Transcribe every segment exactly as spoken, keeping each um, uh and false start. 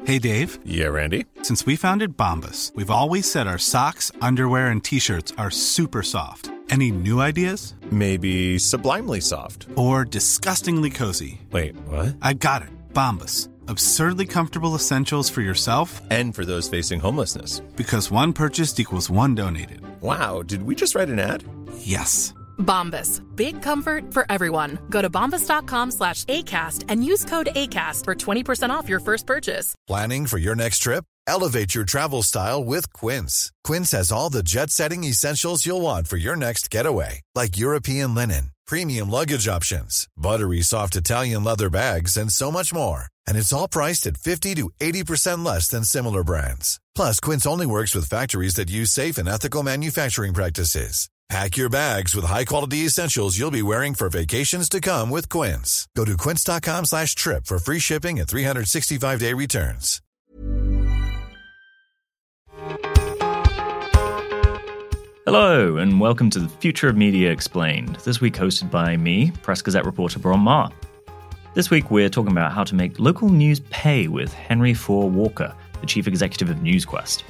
Hey, Dave. Yeah, Randy. Since we founded Bombas, we've always said our socks, underwear, and T-shirts are super soft. Any new ideas? Maybe sublimely soft. Or disgustingly cozy. Wait, what? I got it. Bombas. Absurdly comfortable essentials for yourself and for those facing homelessness. Because one purchased equals one donated. Wow, did we just write an ad? Yes. Bombas. Big comfort for everyone. Go to bombas.com slash ACAST and use code ACAST for twenty percent off your first purchase. Planning for your next trip? Elevate your travel style with Quince. Quince has all the jet-setting essentials you'll want for your next getaway, like European linen, premium luggage options, buttery soft Italian leather bags, and so much more. And it's all priced at fifty to eighty percent less than similar brands. Plus, Quince only works with factories that use safe and ethical manufacturing practices. Pack your bags with high-quality essentials you'll be wearing for vacations to come with Quince. Go to quince.com slash trip for free shipping and three sixty-five day returns. Hello, and welcome to the Future of Media Explained, this week hosted by me, Press Gazette reporter Bron Maher. This week we're talking about how to make local news pay with Henry Faure Walker, the chief executive of NewsQuest.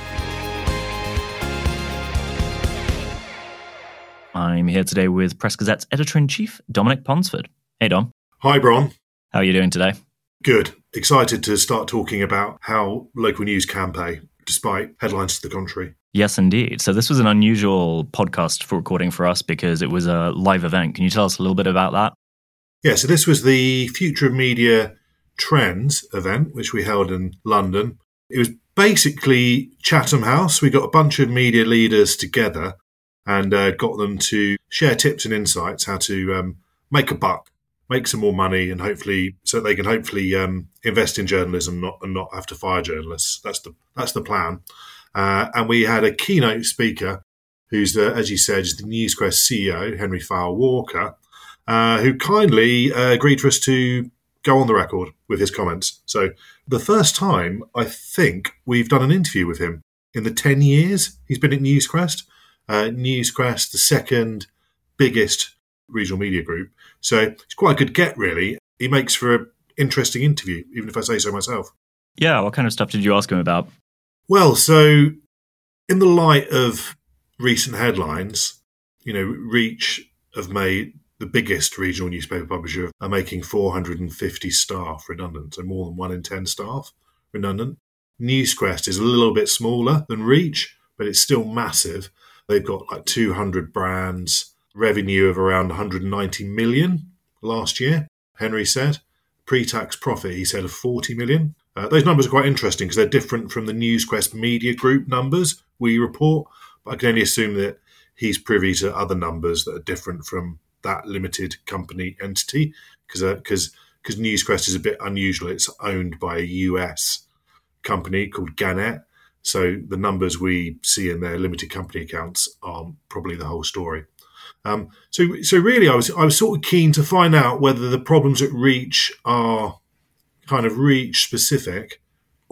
I'm here today with Press Gazette's editor-in-chief, Dominic Ponsford. Hey, Dom. Hi, Bron. How are you doing today? Good. Excited to start talking about how local news can pay, despite headlines to the contrary. Yes, indeed. So this was an unusual podcast for recording for us because it was a live event. Can you tell us a little bit about that? Yeah, so this was the Future of Media Trends event, which we held in London. It was basically Chatham House. We got a bunch of media leaders together and uh, got them to share tips and insights how to um, make a buck, make some more money, and hopefully so they can hopefully um, invest in journalism not, and not have to fire journalists. That's the that's the plan. Uh, and we had a keynote speaker who's, the, as you said, is the NewsQuest C E O, Henry Faure Walker, uh, who kindly uh, agreed for us to go on the record with his comments. So the first time, I think, we've done an interview with him in the ten years he's been at NewsQuest. Uh, NewsQuest, the second biggest regional media group. So it's quite a good get, really. He makes for an interesting interview, even if I say so myself. Yeah, what kind of stuff did you ask him about? Well, so in the light of recent headlines, you know, Reach have made the biggest regional newspaper publisher are making four hundred fifty staff redundant, so more than one in ten staff redundant. NewsQuest is a little bit smaller than Reach, but it's still massive. They've got like two hundred brands, revenue of around one hundred ninety million last year, Henry said. Pre-tax profit, he said, of forty million. Uh, those numbers are quite interesting because they're different from the NewsQuest Media Group numbers we report, but I can only assume that he's privy to other numbers that are different from that limited company entity because because because NewsQuest is a bit unusual. It's owned by a U S company called Gannett. So the numbers we see in their limited company accounts aren't probably the whole story. Um, so, so really, I was I was sort of keen to find out whether the problems at Reach are kind of Reach specific,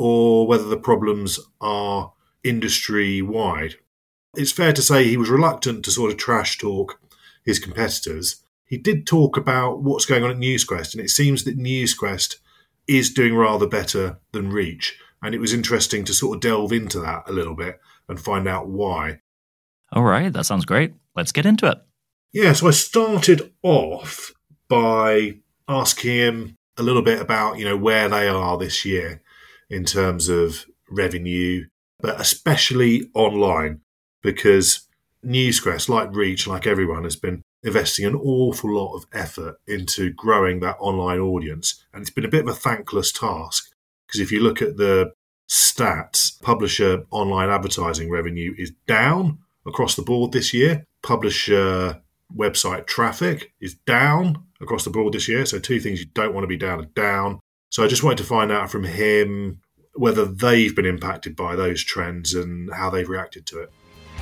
or whether the problems are industry wide. It's fair to say he was reluctant to sort of trash talk his competitors. He did talk about what's going on at NewsQuest, and it seems that NewsQuest is doing rather better than Reach. And it was interesting to sort of delve into that a little bit and find out why. All right, that sounds great. Let's get into it. Yeah, so I started off by asking him a little bit about, you know, where they are this year in terms of revenue, but especially online, because NewsQuest, like Reach, like everyone, has been investing an awful lot of effort into growing that online audience. And it's been a bit of a thankless task. Because if you look at the stats, publisher online advertising revenue is down across the board this year. Publisher website traffic is down across the board this year. So two things you don't want to be down are down. So I just wanted to find out from him whether they've been impacted by those trends and how they've reacted to it.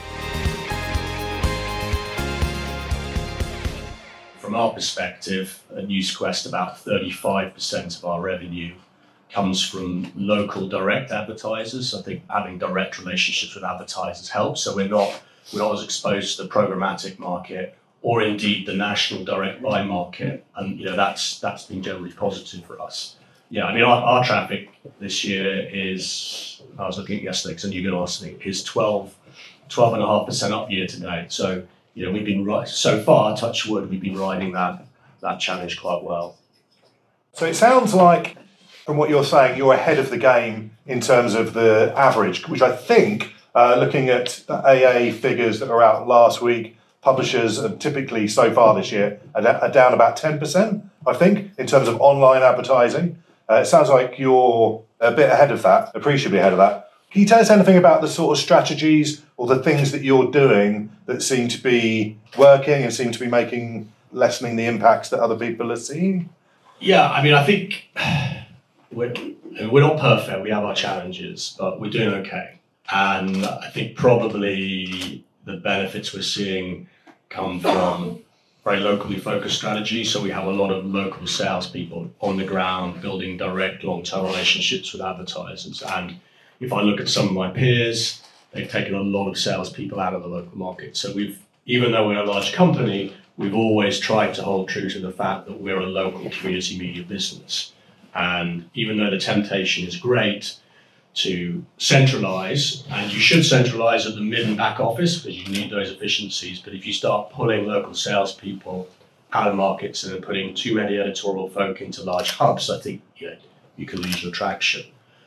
From our perspective, at NewsQuest, about thirty-five percent of our revenue comes from local direct advertisers. I think having direct relationships with advertisers helps. So we're not we're not as exposed to the programmatic market or indeed the national direct buy market. And you know that's that's been generally positive for us. Yeah, I mean, our, our traffic this year is, I was looking at yesterday because I knew you were going to ask me, is twelve, twelve and a half percent up year to date. So, you know, we've been, right, so far, touch wood, we've been riding that, that challenge quite well. So it sounds like, from what you're saying, you're ahead of the game in terms of the average, which I think, uh, looking at the A A figures that were out last week, publishers are typically so far this year are, are down about ten percent, I think, in terms of online advertising. Uh, it sounds like you're a bit ahead of that, appreciably ahead of that. Can you tell us anything about the sort of strategies or the things that you're doing that seem to be working and seem to be making, lessening the impacts that other people are seeing? Yeah, I mean, I think we're, we're not perfect. We have our challenges, but we're doing okay. And I think probably the benefits we're seeing come from very locally focused strategy. So we have a lot of local salespeople on the ground building direct long-term relationships with advertisers. And if I look at some of my peers, they've taken a lot of salespeople out of the local market. So we've, even though we're a large company, we've always tried to hold true to the fact that we're a local community media business. And even though the temptation is great to centralize, and you should centralize at the mid and back office because you need those efficiencies, but if you start pulling local salespeople out of markets and then putting too many editorial folk into large hubs, I think you know, you can lose your traction.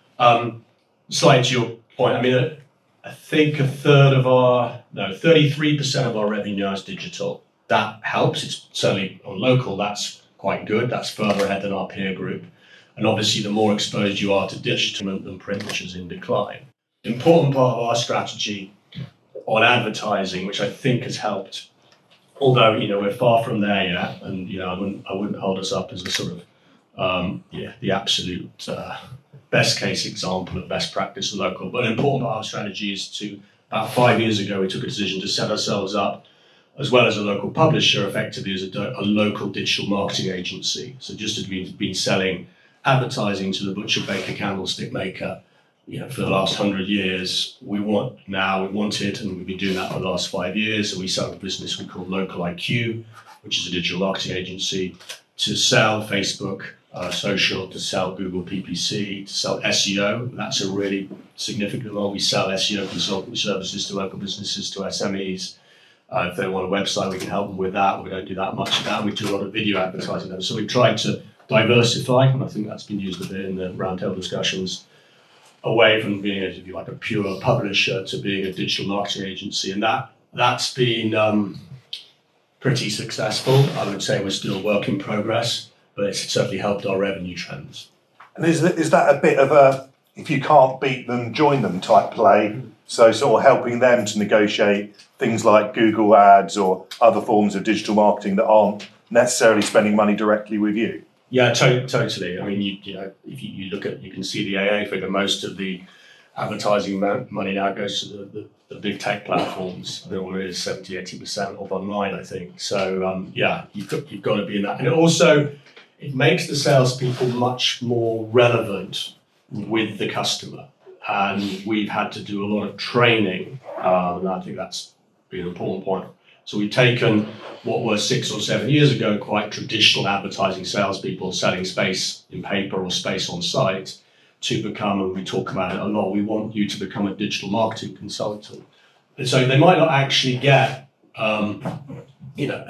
Um, slight to your point, I mean, I think a third of our, no, thirty-three percent of our revenue now is digital. That helps. It's certainly on local, that's quite good. That's further ahead than our peer group. And obviously, the more exposed you are to digital than print, which is in decline. Important part of our strategy on advertising, which I think has helped, although you know we're far from there yet, and you know I wouldn't I wouldn't hold us up as a sort of um, yeah the absolute uh, best case example of best practice local. But an important part of our strategy is to about five years ago we took a decision to set ourselves up as well as a local publisher, effectively as a, a local digital marketing agency. So just as we've been selling advertising to the butcher, baker, candlestick maker, you know, for the last hundred years, we want now, we wanted, and we've been doing that for the last five years, and we set up a business we call Local I Q, which is a digital marketing agency, to sell Facebook uh, social, to sell Google P P C, to sell S E O. That's a really significant role. We sell S E O consulting services to local businesses, to S M Es. Uh, if they want a website, we can help them with that. We don't do that much of that. We do a lot of video advertising them. So we've tried to diversify, and I think that's been used a bit in the roundtable discussions, away from being, if you like, a pure publisher to being a digital marketing agency, and that that's been um, pretty successful. I would say we're still a work in progress, but it's certainly helped our revenue trends. And is that, is that a bit of a, if you can't beat them, join them type play? So sort of helping them to negotiate things like Google Ads or other forms of digital marketing that aren't necessarily spending money directly with you? Yeah, to- totally. I mean, you, you know, if you, you look at, you can see the A A figure. Most of the advertising money now goes to the, the, the big tech platforms. There already is seventy, eighty percent of online, I think. So um, yeah, you've got, you've got to be in that. And it also, it makes the salespeople much more relevant with the customer. And we've had to do a lot of training, uh, and I think that's been an important point. So we've taken what were six or seven years ago quite traditional advertising salespeople selling space in paper or space on site to become, and we talk about it a lot, we want you to become a digital marketing consultant. And so they might not actually get, um, you know,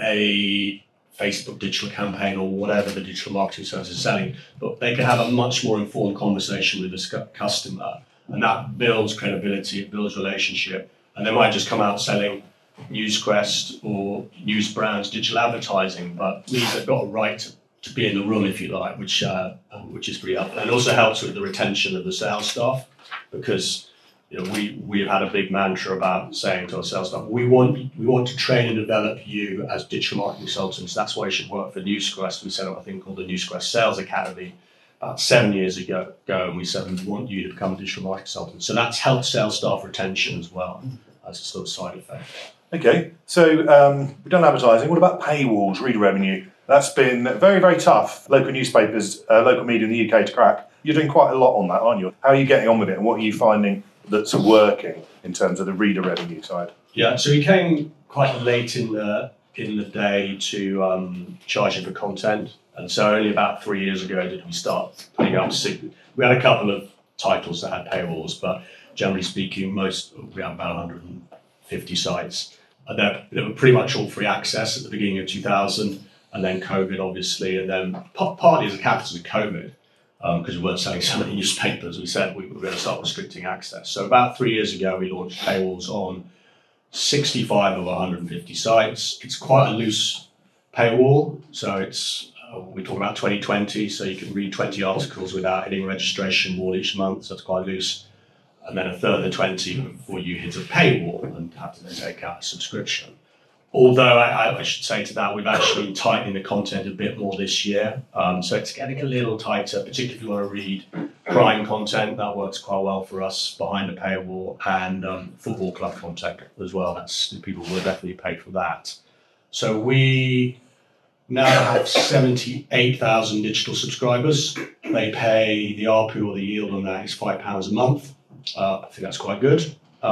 a Facebook digital campaign or whatever the digital marketing service is selling, but they can have a much more informed conversation with the customer, and that builds credibility, it builds relationship, and they might just come out selling NewsQuest or news brands digital advertising, but means they've got a right to, to be in the room, if you like, which uh, which is pretty helpful. And it also helps with the retention of the sales staff, because you know we we've had a big mantra about saying to our sales staff, we want we want to train and develop you as digital marketing consultants. That's why you should work for NewsQuest. We set up a thing called the NewsQuest Sales Academy about seven years ago, ago and we said we want you to become a digital marketing consultant. So that's helped sales staff retention as well as a sort of side effect. Okay, so um, we've done advertising. What about paywalls, reader revenue? That's been very, very tough. Local newspapers, uh, local media in the U K to crack. You're doing quite a lot on that, aren't you? How are you getting on with it, and what are you finding that's working in terms of the reader revenue side? Yeah, so we came quite late in the in the day to um, charging for content. And so only about three years ago did we start putting up, we had a couple of titles that had paywalls, but generally speaking, most, we have about one hundred fifty sites. And they're, they were pretty much all free access at the beginning of two thousand, and then COVID, obviously, and then partly as a catalyst of COVID, because um, we weren't selling so many newspapers, we said we were going to start restricting access. So about three years ago, we launched paywalls on sixty-five of one hundred fifty sites. It's quite a loose paywall, so it's uh, we talk about twenty twenty, so you can read twenty articles without hitting a registration wall each month, so it's quite loose. And then a further twenty before you hit a paywall and have to then take out a subscription. Although I, I should say to that, we've actually been tightening the content a bit more this year. Um, so it's getting a little tighter, particularly if you want to read crime content. That works quite well for us behind the paywall, and um, football club content as well. That's people will definitely pay for that. So we now have seventy-eight thousand digital subscribers. They pay the A R P U or the yield on that is five pounds a month. Uh, I think that's quite good.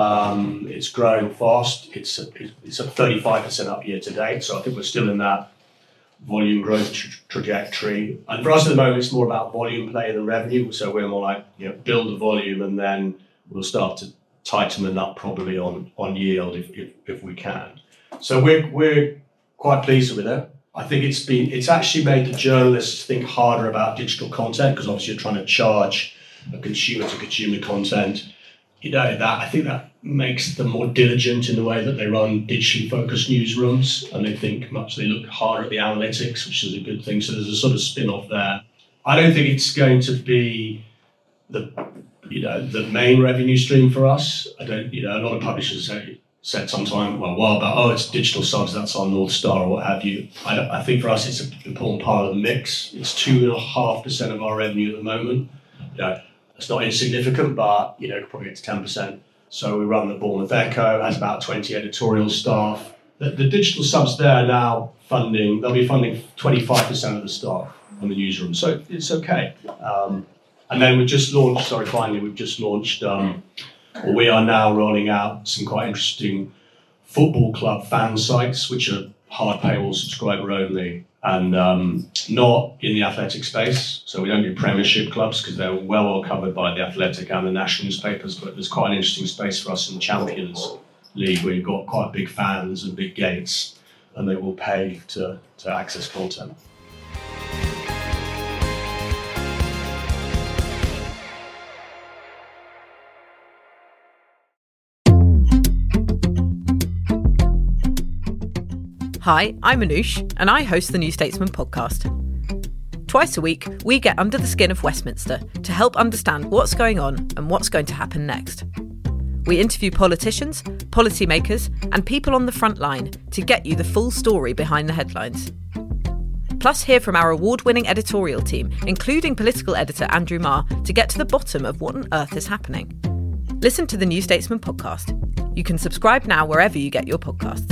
Um, it's growing fast. It's a, it's a thirty-five percent up year to date. So I think we're still in that volume growth tra- trajectory. And for us at the moment, it's more about volume play than revenue. So we're more like, you know, build the volume and then we'll start to tighten the nut probably on, on yield if, if, if we can. So we're, we're quite pleased with it. I think it's been, it's actually made the journalists think harder about digital content, because obviously you're trying to charge a consumer to consumer content. You know, that I think that makes them more diligent in the way that they run digitally focused newsrooms, and they think much, they look harder at the analytics, which is a good thing. So there's a sort of spin-off there. I don't think it's going to be the, you know, the main revenue stream for us. I don't, you know, a lot of publishers say, said sometime, well, a while back, oh, it's digital subs, that's our North Star or what have you. I, don't, I think for us, it's an important part of the mix. It's two and a half percent of our revenue at the moment. You know, it's not insignificant, but, you know, probably it's ten percent. So we run the Bournemouth Echo, has about twenty editorial staff. The, the digital subs there are now funding, they'll be funding twenty-five percent of the staff on the newsroom. So it's okay. Um, and then we've just launched, sorry, finally, we've just launched, um, or we are now rolling out some quite interesting football club fan sites, which are hard paywall subscriber only, and um, not in the athletic space. So we don't do Premiership clubs because they're well, well covered by the Athletic and the national newspapers, but there's quite an interesting space for us in the Champions League where you've got quite big fans and big gates, and they will pay to, to access content. Hi, I'm Anoush, and I host the New Statesman podcast. Twice a week, we get under the skin of Westminster to help understand what's going on and what's going to happen next. We interview politicians, policymakers, and people on the front line to get you the full story behind the headlines. Plus, hear from our award-winning editorial team, including political editor Andrew Marr, to get to the bottom of what on earth is happening. Listen to the New Statesman podcast. You can subscribe now wherever you get your podcasts.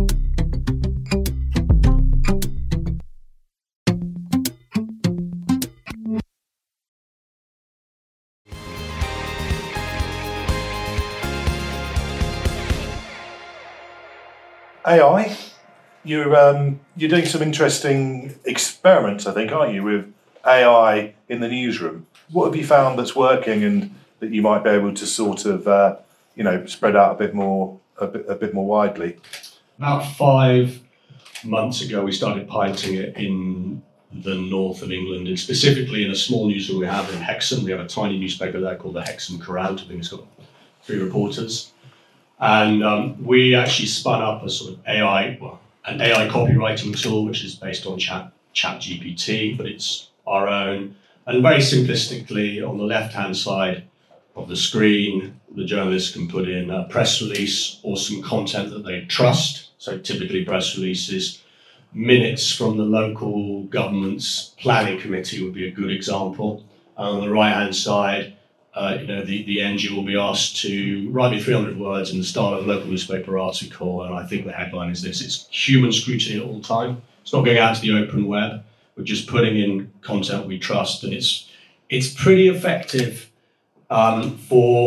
A I, you're um, you're doing some interesting experiments, I think, aren't you, with A I in the newsroom? What have you found that's working and that you might be able to sort of, uh, you know, spread out a bit more, a bit, a bit more widely? About five months ago, we started piloting it in the north of England, and specifically in a small newsroom we have in Hexham. We have a tiny newspaper there called the Hexham Courant. I think it's got three reporters. And um, we actually spun up a sort of A I, well, an A I copywriting tool, which is based on Chat ChatGPT, but it's our own. And very simplistically, on the left-hand side of the screen, the journalist can put in a press release or some content that they trust. So typically press releases, minutes from the local government's planning committee would be a good example. And on the right-hand side, Uh, you know, the, the N G will be asked to write me three hundred words in the style of a local newspaper article, and I think the headline is this: it's human scrutiny all the time. It's not going out to the open web. We're just putting in content we trust, and it's it's pretty effective um, for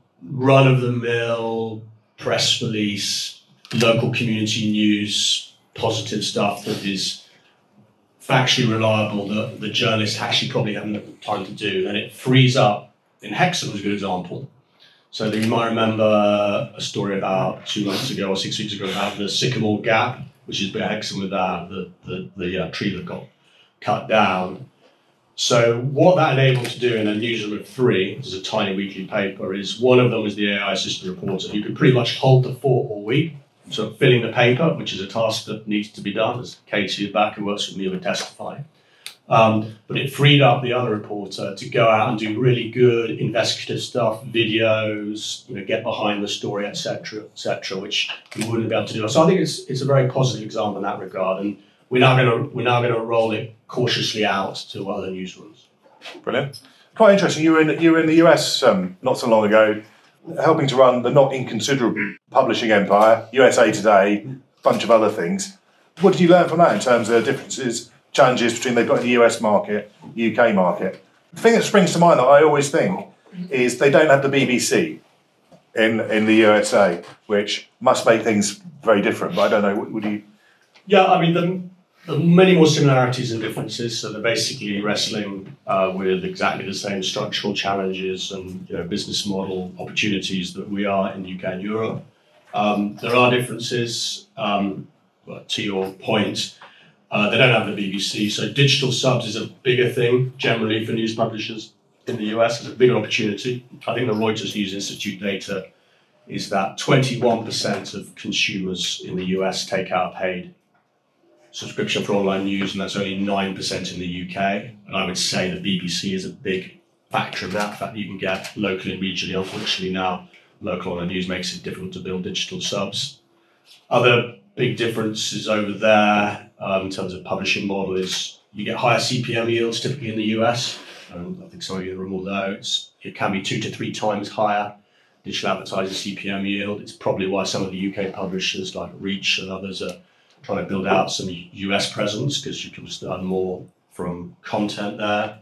run-of-the-mill press release, local community news positive stuff that is factually reliable that the journalists actually probably haven't time to do, and it frees up. In Hexham was a good example. So that you might remember a story about two months ago or six weeks ago about the Sycamore Gap, which is where Hexham with that, the, the, the uh, tree that got cut down. So what that enabled to do in a newsroom of three, which is a tiny weekly paper, is one of them was the A I assistant reporter who could pretty much hold the fort all week, sort of filling the paper, which is a task that needs to be done, as Katie back who works with me would testify. Um, but it freed up the other reporter to go out and do really good investigative stuff, videos, you know, get behind the story, et cetera, et cetera, which you wouldn't be able to do. So I think it's it's a very positive example in that regard, and we're now going to we're now going to roll it cautiously out to other newsrooms. Brilliant, quite interesting. You were in you were in the U S um, not so long ago, helping to run the not inconsiderable publishing empire, U S A Today, a bunch of other things. What did you learn from that in terms of differences? Challenges between they've got the U S market, U K market. The thing that springs to mind that I always think is they don't have the B B C in in the U S A, which must make things very different. But I don't know. Would you? Yeah, I mean, the, the many more similarities and differences. So they're basically wrestling uh, with exactly the same structural challenges and you know business model opportunities that we are in the U K and Europe. Um, there are differences. Um, but to your point. Uh, they don't have the B B C, so digital subs is a bigger thing generally for news publishers in the U S. It's a bigger opportunity. I think the Reuters News Institute data is that twenty-one percent of consumers in the U S take out a paid subscription for online news, and that's only nine percent in the U K. And I would say the B B C is a big factor of that. The fact that you can get locally and regionally, unfortunately now, local online news makes it difficult to build digital subs. Other big differences over there um, in terms of publishing model is you get higher C P M yields typically in the U S. Um, I think some of you in the room will know it's, it can be two to three times higher digital advertising C P M yield. It's probably why some of the U K publishers like Reach and others are trying to build out some U S presence because you can earn more from content there.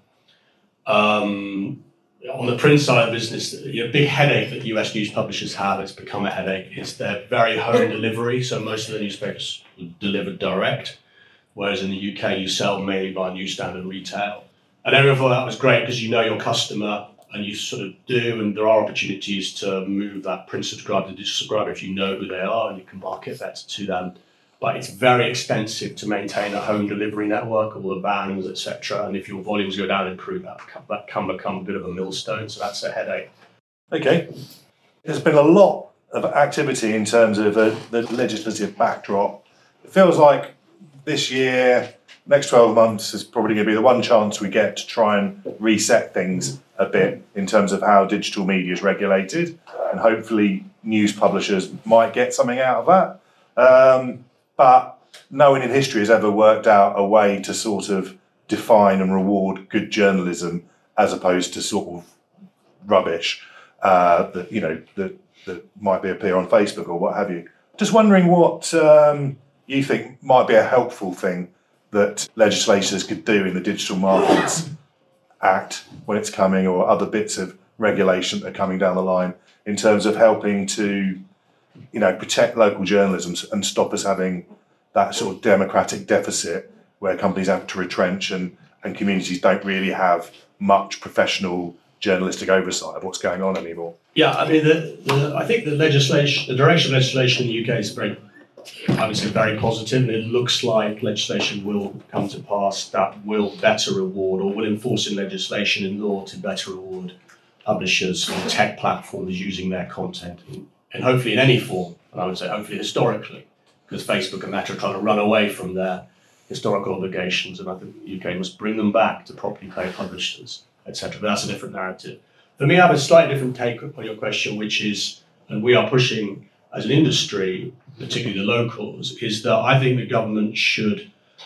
Um, On the print side of the business, a big headache that U S news publishers have, it's become a headache, is their very home delivery. So most of the newspapers are delivered direct, whereas in the U K you sell mainly by newsstand and retail. And everyone thought that was great because you know your customer and you sort of do, and there are opportunities to move that print subscriber to digital subscriber if you know who they are and you can market that to them. But it's very expensive to maintain a home delivery network, all the vans, et cetera. And if your volumes go down in print, that, that can become a bit of a millstone. So that's a headache. Okay. There's been a lot of activity in terms of the, the legislative backdrop. It feels like this year, next twelve months is probably going to be the one chance we get to try and reset things a bit in terms of how digital media is regulated. And hopefully news publishers might get something out of that. Um, But no one in history has ever worked out a way to sort of define and reward good journalism as opposed to sort of rubbish uh, that you know that, that might be appear on Facebook or what have you. Just wondering what um, you think might be a helpful thing that legislators could do in the Digital Markets Act when it's coming, or other bits of regulation that are coming down the line in terms of helping to you know, protect local journalism and stop us having that sort of democratic deficit where companies have to retrench and, and communities don't really have much professional journalistic oversight of what's going on anymore. Yeah, I mean, the, the, I think the legislation, the direction of legislation in the U K is very, I would say, very positive, and it looks like legislation will come to pass that will better reward or will enforce in legislation in law to better reward publishers and tech platforms using their content. In, And hopefully in any form, and I would say hopefully historically, because Facebook and Meta are trying to run away from their historical obligations, and I think the U K must bring them back to properly pay publishers, et cetera. But that's a different narrative. For me, I have a slightly different take on your question, which is, and we are pushing as an industry, particularly the locals, is that I think the government should,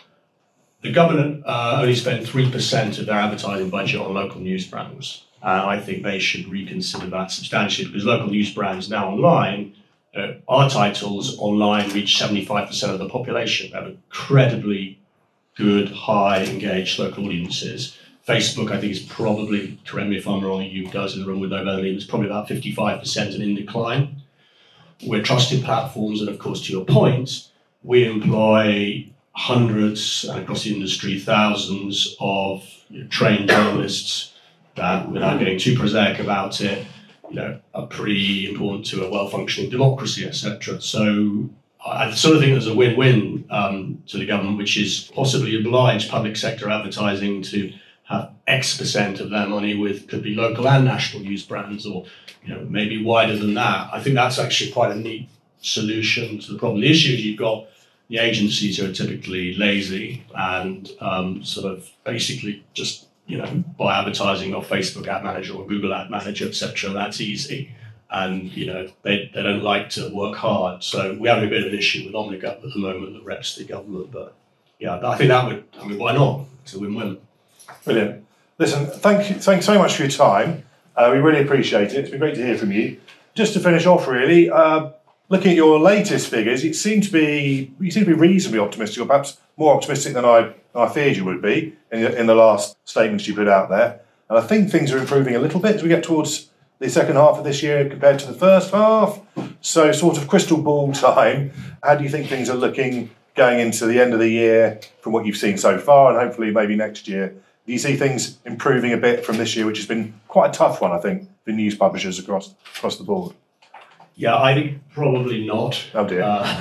the government uh, only spend three percent of their advertising budget on local news brands. Uh, I think they should reconsider that substantially because local news brands now online, uh, our titles online reach seventy-five percent of the population. They have incredibly good, high, engaged local audiences. Facebook, I think, is probably, correct me if I'm wrong, you guys in the room would know better than me, it's probably about fifty-five percent and in decline. We're trusted platforms, and of course, to your point, we employ hundreds, and across the industry, thousands of you know, trained journalists that, without getting too prosaic about it, you know, are pretty important to a well-functioning democracy, et cetera. So I sort of think there's a win-win um, to the government, which is possibly oblige public sector advertising to have X percent of their money with, could be local and national news brands, or you know maybe wider than that. I think that's actually quite a neat solution to the problem. The issue is you've got the agencies who are typically lazy and um, sort of basically just you know buy advertising off Facebook Ad Manager or Google Ad Manager, et cetera. That's easy. And, you know, they, they don't like to work hard. So we have a bit of an issue with Omnicap at the moment that reps the government. But, yeah, I think that would, I mean, why not? It's a win-win. Brilliant. Listen, thank you, thanks so much for your time. Uh, we really appreciate it. It's been great to hear from you. Just to finish off, really, uh, looking at your latest figures, it seemed to be, you seem to be reasonably optimistic, or perhaps more optimistic than I, than I feared you would be in the, in the last statements you put out there. And I think things are improving a little bit as we get towards the second half of this year compared to the first half. So sort of crystal ball time. How do you think things are looking going into the end of the year from what you've seen so far, and hopefully maybe next year? Do you see things improving a bit from this year, which has been quite a tough one, I think, for news publishers across across the board? Yeah, I think probably not. Oh dear.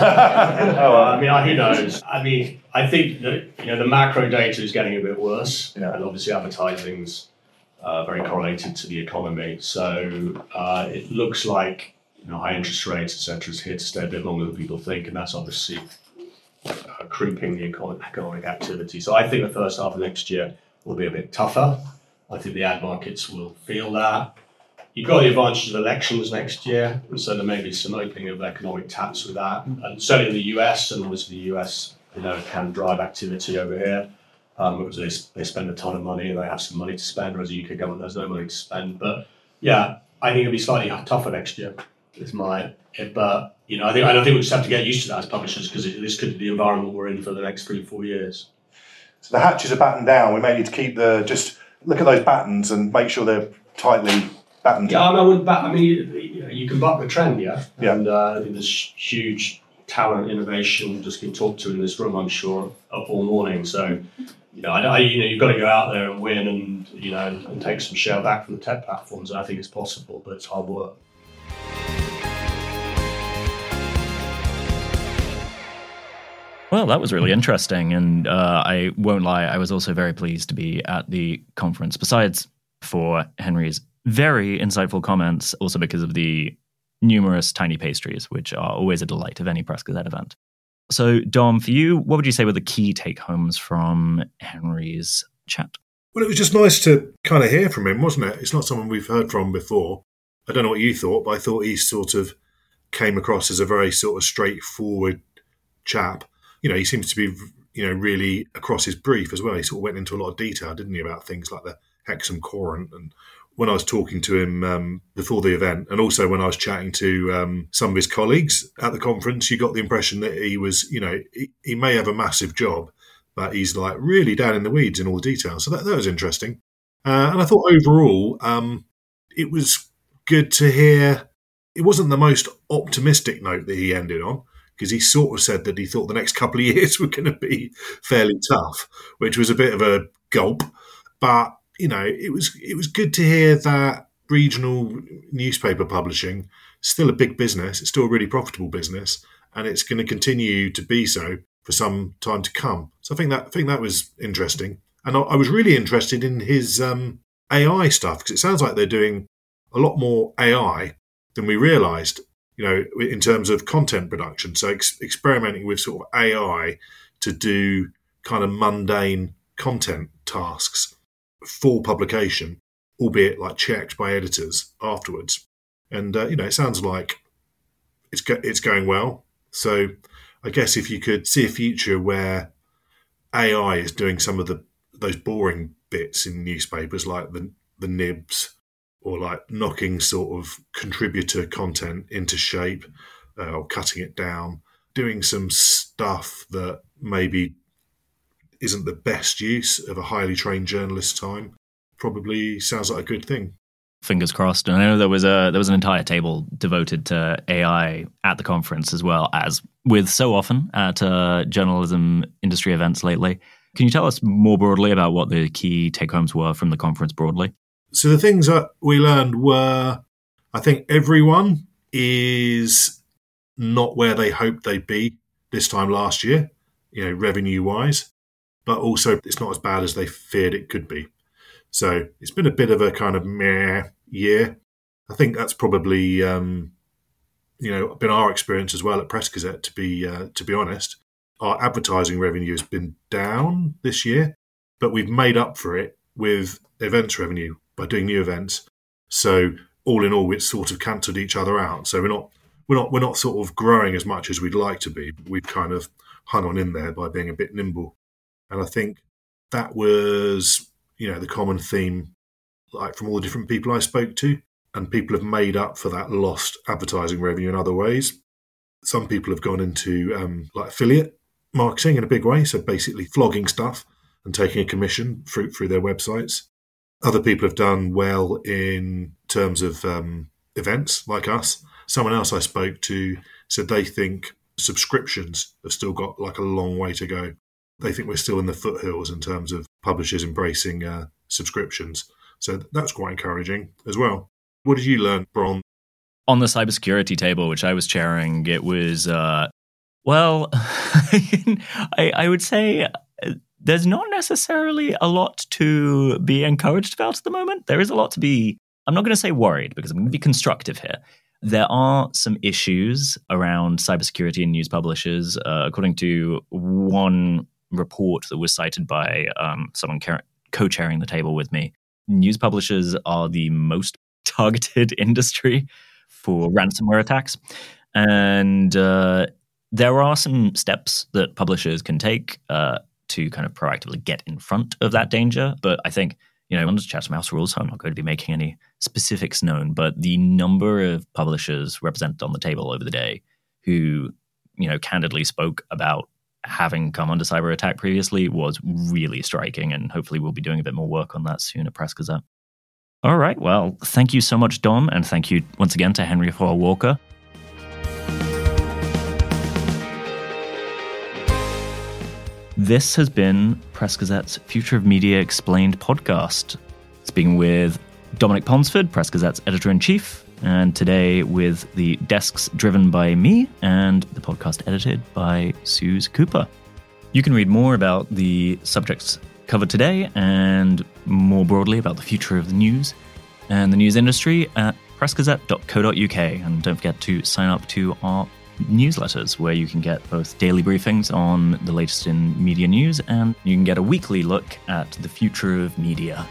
Uh, oh, I mean, who knows? I mean, I think that you know the macro data is getting a bit worse, yeah. And obviously advertising's Uh, very correlated to the economy. So uh, it looks like you know, high interest rates, et cetera, is here to stay a bit longer than people think, and that's obviously uh, crimping the econ- economic activity. So I think the first half of next year will be a bit tougher. I think the ad markets will feel that. You've got the advantage of elections next year, and so there may be some opening of economic taps with that. And certainly in the U S, and obviously the U S you know, can drive activity over here. Um, because they, they spend a ton of money and they have some money to spend, whereas the U K government has no money to spend. But yeah, I think it'll be slightly tougher next year. Is my, but you know, I think I don't think we just have to get used to that as publishers, because this could be the environment we're in for the next three, four years. So the hatches are battened down. We may need to keep the just look at those battens and make sure they're tightly battened. Yeah, I mean, I wouldn't bat. I mean, you, you can buck the trend, yeah. Yeah. And uh, I think there's huge talent, innovation just been talked to in this room, I'm sure, up all morning. So. You know, I, you know, you've got to go out there and win, and you know, and, and take some share back from the tech platforms. And I think it's possible, but it's hard work. Well, that was really interesting, and uh, I won't lie, I was also very pleased to be at the conference. Besides for Henry's very insightful comments, also because of the numerous tiny pastries, which are always a delight of any Press Gazette event. So, Dom, for you, what would you say were the key take-homes from Henry's chat? Well, it was just nice to kind of hear from him, wasn't it? It's not someone we've heard from before. I don't know what you thought, but I thought he sort of came across as a very sort of straightforward chap. You know, he seems to be, you know, really across his brief as well. He sort of went into a lot of detail, didn't he, about things like the Hexham Courant. And when I was talking to him um, before the event, and also when I was chatting to um, some of his colleagues at the conference, you got the impression that he was, you know, he, he may have a massive job, but he's like really down in the weeds in all the details. So that, that was interesting. Uh, and I thought overall, um, it was good to hear. It wasn't the most optimistic note that he ended on, because he sort of said that he thought the next couple of years were going to be fairly tough, which was a bit of a gulp. But you know, it was it was good to hear that regional newspaper publishing is still a big business. It's still a really profitable business, and it's going to continue to be so for some time to come. So I think that I think that was interesting, and I, I was really interested in his um, A I stuff, because it sounds like they're doing a lot more A I than we realised. You know, in terms of content production, so ex- experimenting with sort of A I to do kind of mundane content tasks for publication, albeit like checked by editors afterwards. And uh, you know, it sounds like it's go- it's going well. So I guess if you could see a future where A I is doing some of the those boring bits in newspapers, like the the nibs, or like knocking sort of contributor content into shape, uh, or cutting it down, doing some stuff that maybe isn't the best use of a highly trained journalist's time, probably sounds like a good thing. fingers crossed. And I know there was a there was an entire table devoted to A I at the conference, as well as with so often at uh, journalism industry events lately. Can you tell us more broadly about what the key take-homes were from the conference broadly? So the things that we learned were, I think everyone is not where they hoped they'd be this time last year, you know, revenue-wise, but also it's not as bad as they feared it could be. So it's been a bit of a kind of meh year. I think that's probably, um, you know, been our experience as well at Press Gazette, to be uh, to be honest. Our advertising revenue has been down this year, but we've made up for it with events revenue by doing new events. So all in all, it's sort of cancelled each other out. So we're not we're not we're not sort of growing as much as we'd like to be. We've kind of hung on in there by being a bit nimble, and I think that was, you know, the common theme, like from all the different people I spoke to, and people have made up for that lost advertising revenue in other ways. Some people have gone into um, like affiliate marketing in a big way, so basically flogging stuff and taking a commission through through their websites. Other people have done well in terms of um, events, like us. Someone else I spoke to said they think subscriptions have still got like a long way to go. They think we're still in the foothills in terms of publishers embracing uh, subscriptions. So that's quite encouraging as well. What did you learn, Bron? On the cybersecurity table, which I was chairing, it was, uh, well, I, I would say there's not necessarily a lot to be encouraged about at the moment. There is a lot to be, I'm not going to say worried, because I'm going to be constructive here. There are some issues around cybersecurity in news publishers, uh, according to one report that was cited by um, someone co-chairing the table with me. News publishers are the most targeted industry for ransomware attacks. And uh, there are some steps that publishers can take uh, to kind of proactively get in front of that danger. But I think, you know, under Chatham House rules, so I'm not going to be making any specifics known, but the number of publishers represented on the table over the day who, you know, candidly spoke about having come under cyber attack previously was really striking, and hopefully we'll be doing a bit more work on that soon at Press Gazette. All right, well, thank you so much, Dom, and thank you once again to Henry Faure-Walker. This has been Press Gazette's Future of Media Explained podcast. Speaking with Dominic Ponsford, Press Gazette's editor-in-chief, and today with the desks driven by me and the podcast edited by Suze Cooper. You can read more about the subjects covered today and more broadly about the future of the news and the news industry at press gazette dot co dot uk. And don't forget to sign up to our newsletters, where you can get both daily briefings on the latest in media news, and you can get a weekly look at the future of media.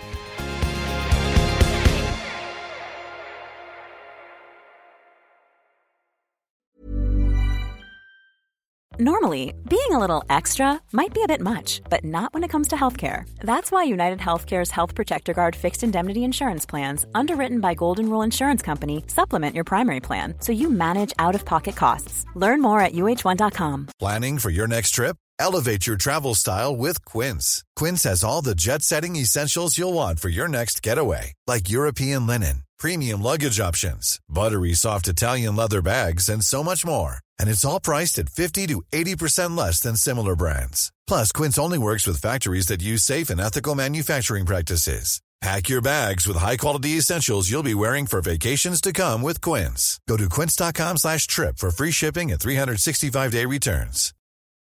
Normally, being a little extra might be a bit much, but not when it comes to healthcare. That's why United Healthcare's Health Protector Guard fixed indemnity insurance plans, underwritten by Golden Rule Insurance Company, supplement your primary plan so you manage out-of-pocket costs. Learn more at U H one dot com. Planning for your next trip? Elevate your travel style with Quince. Quince has all the jet-setting essentials you'll want for your next getaway, like European linen, premium luggage options, buttery soft Italian leather bags, and so much more. And it's all priced at fifty to eighty percent less than similar brands. Plus, Quince only works with factories that use safe and ethical manufacturing practices. Pack your bags with high-quality essentials you'll be wearing for vacations to come with Quince. Go to quince dot com slash trip for free shipping and three sixty-five day returns.